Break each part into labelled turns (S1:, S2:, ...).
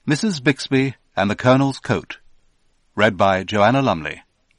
S1: Mrs. Bixby and the Colonel's Coat. Read by Joanna Lumley.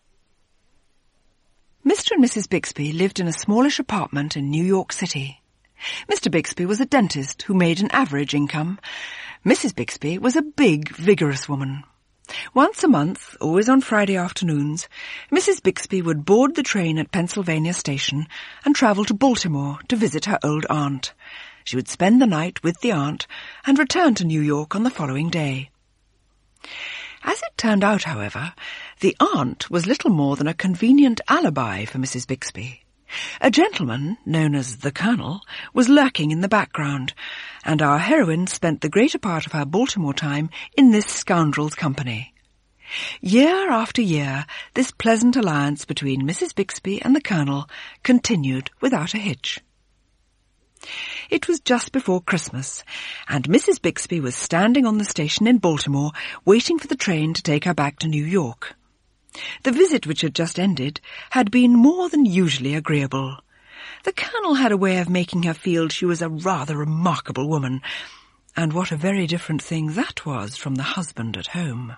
S2: Mr. and Mrs. Bixby lived in a smallish apartment in New York City. Mr. Bixby was a dentist who made an average income. Mrs. Bixby was a big, vigorous woman. Once a month, always on Friday afternoons, Mrs. Bixby would board the train at Pennsylvania Station and travel to Baltimore to visit her old aunt. She would spend the night with the aunt and return to New York on the following day. As it turned out, however, the aunt was little more than a convenient alibi for Mrs. Bixby. A gentleman, known as the Colonel, was lurking in the background, and our heroine spent the greater part of her Baltimore time in this scoundrel's company. Year after year, this pleasant alliance between Mrs. Bixby and the Colonel continued without a hitch. It was just before Christmas, and Mrs. Bixby was standing on the station in Baltimore, waiting for the train to take her back to New York. The visit which had just ended had been more than usually agreeable. The Colonel had a way of making her feel she was a rather remarkable woman, and what a very different thing that was from the husband at home.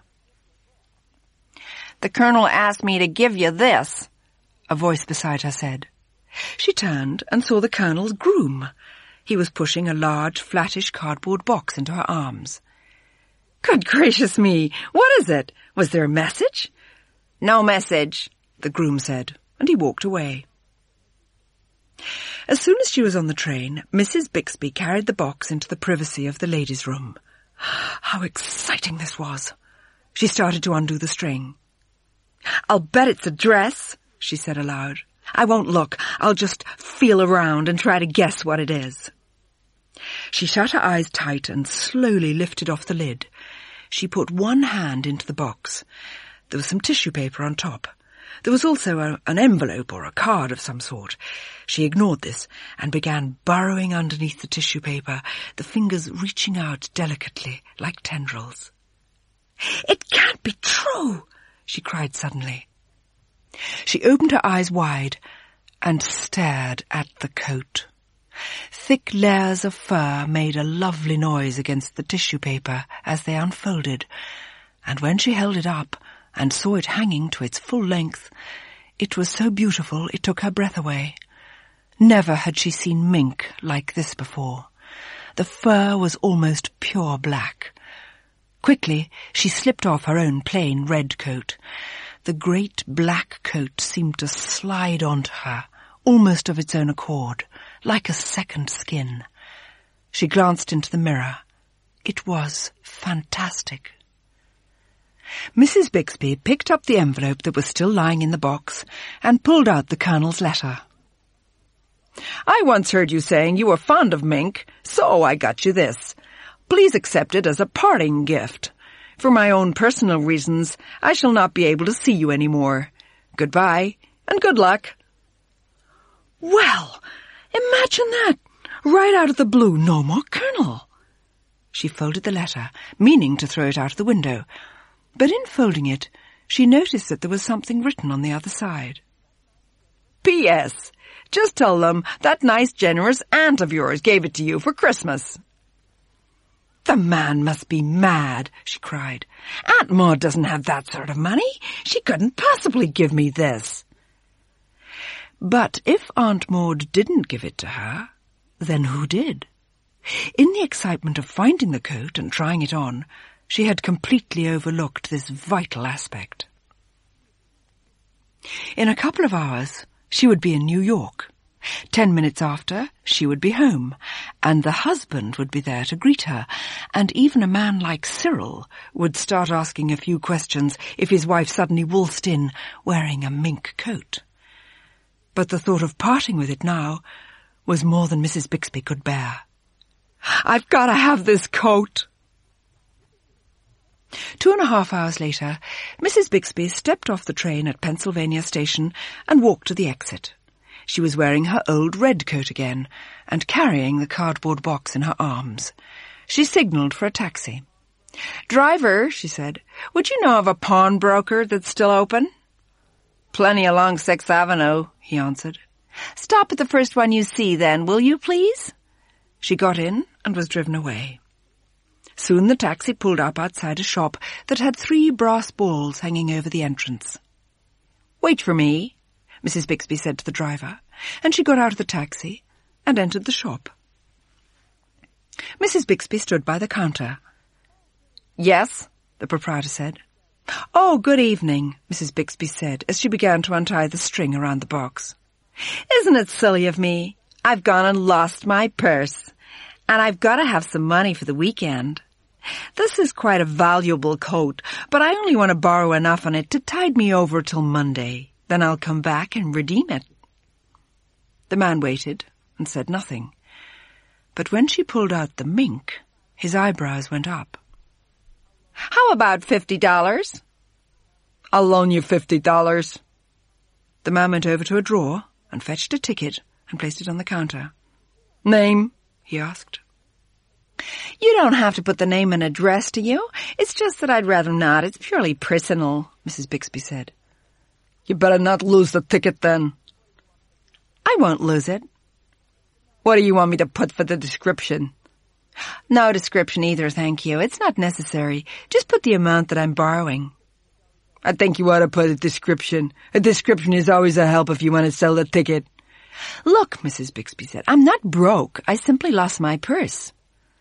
S3: "The Colonel asked me to give you this,"
S2: a voice beside her said. She turned and saw the Colonel's groom. He was pushing a large, flattish cardboard box into her arms. "Good gracious me! What is it? Was there a message?"
S3: "No message,"
S2: the groom said, and he walked away. As soon as she was on the train, Mrs. Bixby carried the box into the privacy of the ladies' room. How exciting this was! She started to undo the string. "I'll bet it's a dress," she said aloud. "I won't look. I'll just feel around and try to guess what it is." She shut her eyes tight and slowly lifted off the lid. She put one hand into the box. There was some tissue paper on top. There was also an envelope or a card of some sort. She ignored this and began burrowing underneath the tissue paper, the fingers reaching out delicately like tendrils. "It can't be true!" she cried suddenly. She opened her eyes wide and stared at the coat. Thick layers of fur made a lovely noise against the tissue paper as they unfolded, and when she held it up and saw it hanging to its full length, it was so beautiful it took her breath away. Never had she seen mink like this before. The fur was almost pure black. Quickly, she slipped off her own plain red coat. The great black coat seemed to slide onto her, almost of its own accord, like a second skin. She glanced into the mirror. It was fantastic. Mrs. Bixby picked up the envelope that was still lying in the box and pulled out the Colonel's letter. "I once heard you saying you were fond of mink, so I got you this. Please accept it as a parting gift. For my own personal reasons, I shall not be able to see you any more. Goodbye, and good luck." Well, imagine that! Right out of the blue, no more Colonel. She folded the letter, meaning to throw it out of the window, but in folding it, she noticed that there was something written on the other side. "P.S. Just tell them that nice, generous aunt of yours gave it to you for Christmas." "The man must be mad," she cried. "Aunt Maud doesn't have that sort of money. She couldn't possibly give me this." But if Aunt Maud didn't give it to her, then who did? In the excitement of finding the coat and trying it on, she had completely overlooked this vital aspect. In a couple of hours, she would be in New York. 10 minutes after, she would be home, and the husband would be there to greet her, and even a man like Cyril would start asking a few questions if his wife suddenly waltzed in wearing a mink coat. But the thought of parting with it now was more than Mrs. Bixby could bear. "I've got to have this coat." 2.5 hours later, Mrs. Bixby stepped off the train at Pennsylvania Station and walked to the exit. She was wearing her old red coat again and carrying the cardboard box in her arms. She signalled for a taxi. "Driver," she said, "would you know of a pawnbroker that's still open?"
S3: "Plenty along 6th Avenue, he answered. "Stop at the first one you see then, will you please?"
S2: She got in and was driven away. Soon the taxi pulled up outside a shop that had 3 brass balls hanging over the entrance. "Wait for me," Mrs. Bixby said to the driver, and she got out of the taxi and entered the shop. Mrs. Bixby stood by the counter. "Yes," the proprietor said. "Oh, good evening," Mrs. Bixby said as she began to untie the string around the box. "Isn't it silly of me? I've gone and lost my purse, and I've got to have some money for the weekend. This is quite a valuable coat, but I only want to borrow enough on it to tide me over till Monday. Then I'll come back and redeem it." The man waited and said nothing. But when she pulled out the mink, his eyebrows went up. "How about $50? "I'll loan you $50. The man went over to a drawer and fetched a ticket and placed it on the counter. "Name?" he asked. "You don't have to put the name and address, do you? It's just that I'd rather not. It's purely personal," Mrs. Bixby said. "You better not lose the ticket, then." "I won't lose it." "What do you want me to put for the description?" "No description either, thank you. It's not necessary. Just put the amount that I'm borrowing." "I think you ought to put a description. A description is always a help if you want to sell the ticket." "Look," Mrs. Bixby said, "I'm not broke. I simply lost my purse."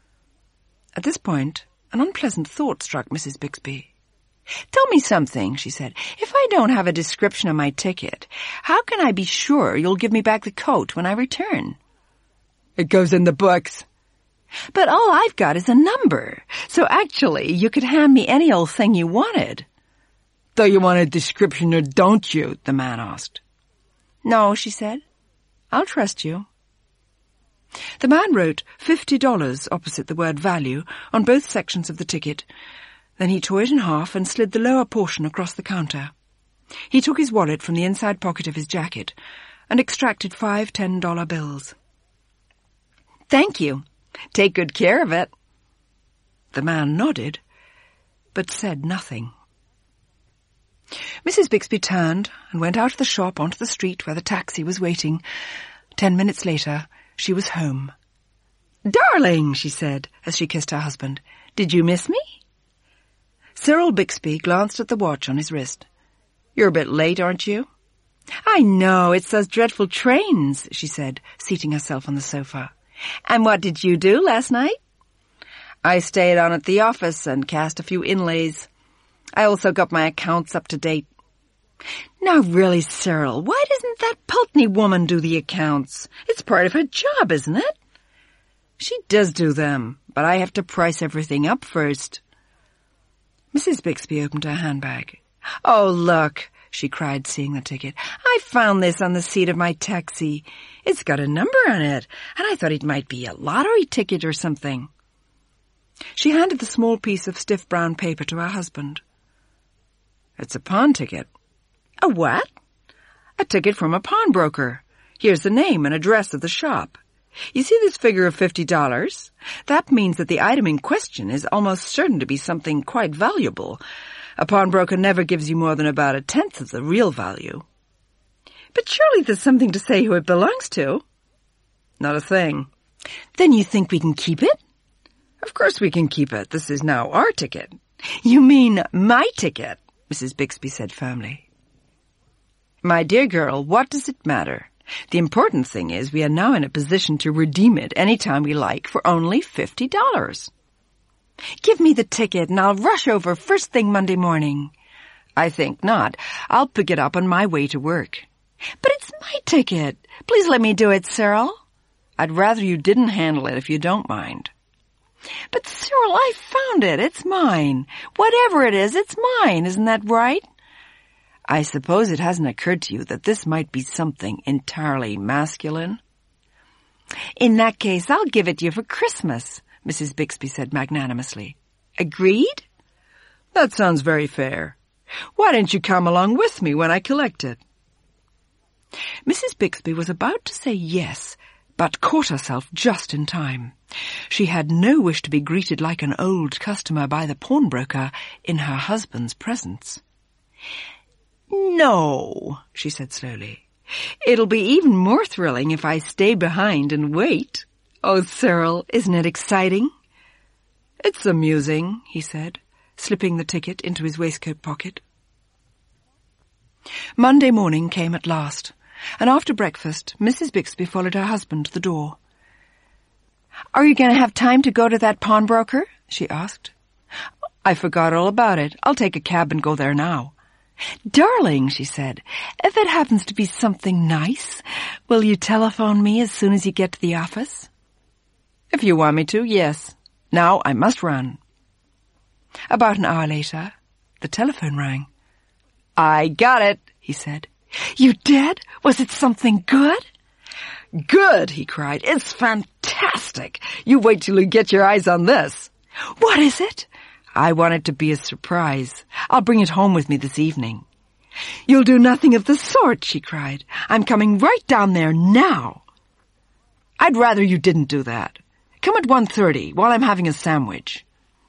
S2: At this point, an unpleasant thought struck Mrs. Bixby. "Tell me something," she said. "If I don't have a description on my ticket, how can I be sure you'll give me back the coat when I return?" "It goes in the books." "But all I've got is a number, so actually you could hand me any old thing you wanted." "Do you want a description or don't you?" the man asked. "No," she said. "I'll trust you." The man wrote $50 opposite the word value on both sections of the ticket. Then he tore it in half and slid the lower portion across the counter. He took his wallet from the inside pocket of his jacket and extracted 5 $10 bills. "Thank you. Take good care of it." The man nodded, but said nothing. Mrs. Bixby turned and went out of the shop onto the street where the taxi was waiting. 10 minutes later, she was home. "Darling," she said as she kissed her husband, "did you miss me?" Cyril Bixby glanced at the watch on his wrist. "You're a bit late, aren't you?" "I know, it's those dreadful trains," she said, seating herself on the sofa. "And what did you do last night?" "I stayed on at the office and cast a few inlays. I also got my accounts up to date." "Now really, Cyril, why doesn't that Pulteney woman do the accounts? It's part of her job, isn't it?" "She does do them, but I have to price everything up first." Mrs. Bixby opened her handbag. "Oh, look," she cried, seeing the ticket. "I found this on the seat of my taxi. It's got a number on it, and I thought it might be a lottery ticket or something." She handed the small piece of stiff brown paper to her husband. "It's a pawn ticket." "A what?" "A ticket from a pawnbroker. Here's the name and address of the shop. You see this figure of $50? That means that the item in question is almost certain to be something quite valuable. A pawnbroker never gives you more than about 1/10 of the real value." "But surely there's something to say who it belongs to." "Not a thing." "Then you think we can keep it?" "Of course we can keep it. This is now our ticket." "You mean my ticket?" Mrs. Bixby said firmly. "My dear girl, what does it matter? The important thing is we are now in a position to redeem it any time we like for only $50. "Give me the ticket and I'll rush over first thing Monday morning." "I think not. I'll pick it up on my way to work." "But it's my ticket. Please let me do it, Cyril." "I'd rather you didn't handle it if you don't mind." "But Cyril, I found it. It's mine. Whatever it is, it's mine. Isn't that right?" "I suppose it hasn't occurred to you that this might be something entirely masculine?" "In that case, I'll give it to you for Christmas," Mrs. Bixby said magnanimously. "Agreed?" "That sounds very fair. Why don't you come along with me when I collect it?" Mrs. Bixby was about to say yes, but caught herself just in time. She had no wish to be greeted like an old customer by the pawnbroker in her husband's presence. "No," she said slowly. "It'll be even more thrilling if I stay behind and wait. Oh, Cyril, isn't it exciting?" It's amusing, he said, slipping the ticket into his waistcoat pocket. Monday morning came at last, and after breakfast, Mrs. Bixby followed her husband to the door. "Are you going to have time to go to that pawnbroker?" she asked. "I forgot all about it. I'll take a cab and go there now." "Darling," she said, "if it happens to be something nice, will you telephone me as soon as you get to the office?" "If you want me to, yes. Now I must run." About an hour later, the telephone rang. "I got it," he said. "You did? Was it something good?" "Good," he cried. "It's fantastic. You wait till you get your eyes on this." "What is it?" "I want it to be a surprise. I'll bring it home with me this evening." "You'll do nothing of the sort," she cried. "I'm coming right down there now." "I'd rather you didn't do that. Come at 1:30 while I'm having a sandwich."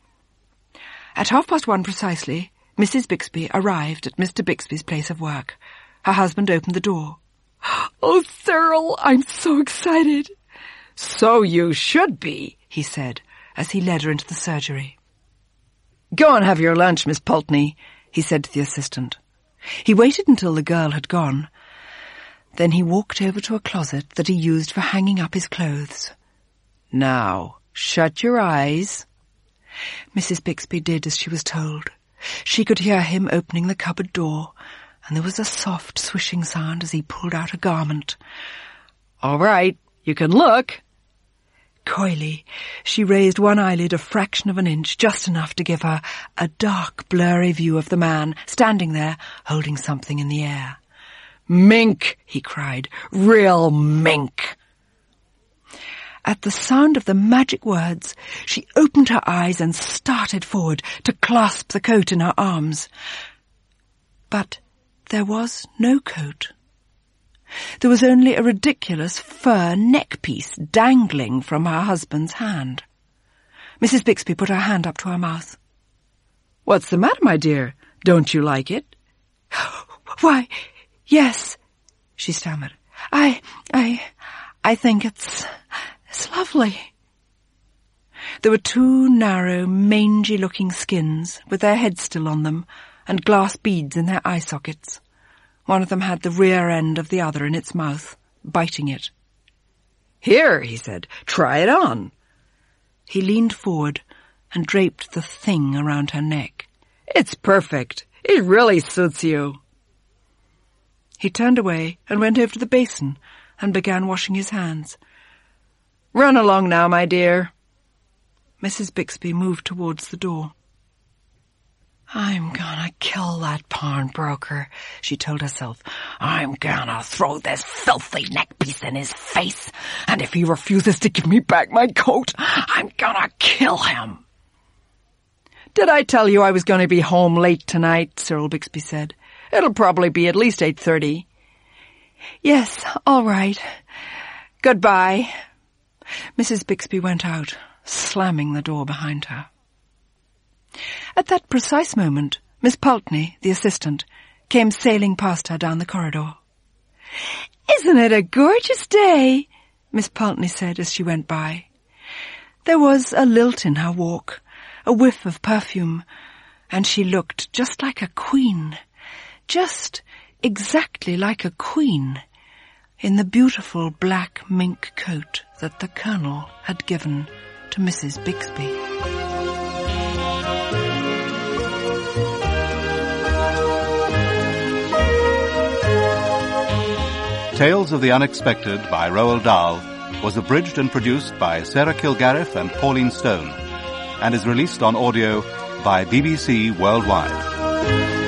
S2: At 1:30 precisely, Mrs. Bixby arrived at Mr. Bixby's place of work. Her husband opened the door. "Oh, Cyril, I'm so excited." "So you should be," he said, as he led her into the surgery. "Go and have your lunch, Miss Pulteney," he said to the assistant. He waited until the girl had gone. Then he walked over to a closet that he used for hanging up his clothes. "Now, shut your eyes." Mrs. Bixby did as she was told. She could hear him opening the cupboard door, and there was a soft swishing sound as he pulled out a garment. "All right, you can look." Coyly, she raised one eyelid a fraction of an inch, just enough to give her a dark, blurry view of the man standing there, holding something in the air. "Mink!" he cried. "Real mink!" At the sound of the magic words, she opened her eyes and started forward to clasp the coat in her arms. But there was no coat. There was only a ridiculous fur neckpiece dangling from her husband's hand. Mrs. Bixby put her hand up to her mouth. "What's the matter, my dear? Don't you like it?" "Why, yes," she stammered. I think it's lovely." There were two narrow, mangy-looking skins with their heads still on them and glass beads in their eye sockets. One of them had the rear end of the other in its mouth, biting it. "Here," he said, "try it on." He leaned forward and draped the thing around her neck. "It's perfect. It really suits you." He turned away and went over to the basin and began washing his hands. "Run along now, my dear." Mrs. Bixby moved towards the door. "I'm gonna kill that pawnbroker," she told herself. "I'm gonna throw this filthy neckpiece in his face, and if he refuses to give me back my coat, I'm gonna kill him." "Did I tell you I was going to be home late tonight?" Cyril Bixby said. "It'll probably be at least 8:30. "Yes, all right. Goodbye." Mrs. Bixby went out, slamming the door behind her. At that precise moment, Miss Pulteney, the assistant, came sailing past her down the corridor. "Isn't it a gorgeous day?" Miss Pulteney said as she went by. There was a lilt in her walk, a whiff of perfume, and she looked just like a queen, just exactly like a queen, in the beautiful black mink coat that the Colonel had given to Mrs. Bixby.
S1: Tales of the Unexpected by Roald Dahl was abridged and produced by Sarah Kilgarriff and Pauline Stone and is released on audio by BBC Worldwide.